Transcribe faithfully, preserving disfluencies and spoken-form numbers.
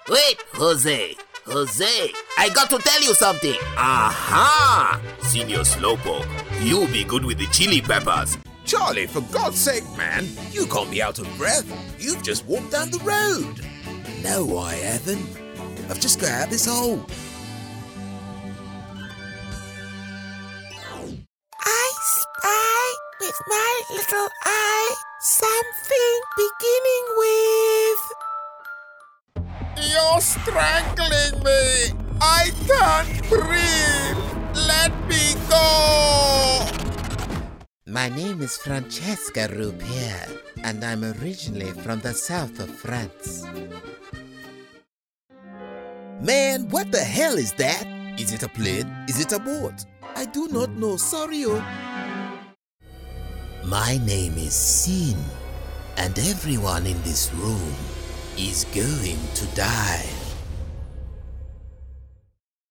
Wait, Jose. Jose, I got to tell you something. Aha! Senior Slowpoke, you'll be good with the chili peppers. Charlie, for God's sake, man, you can't be out of breath. You've just walked down the road. No, I haven't. I've just got out this hole. I spy with my little eye something beginning with... You're strangling me. I can't breathe. Let me go. My name is Francesca Rupier, and I'm originally from the south of France. Man, what the hell is that? Is it a plane? Is it a boat? I do not know, sorry oh. My name is Sin, and everyone in this room is going to die.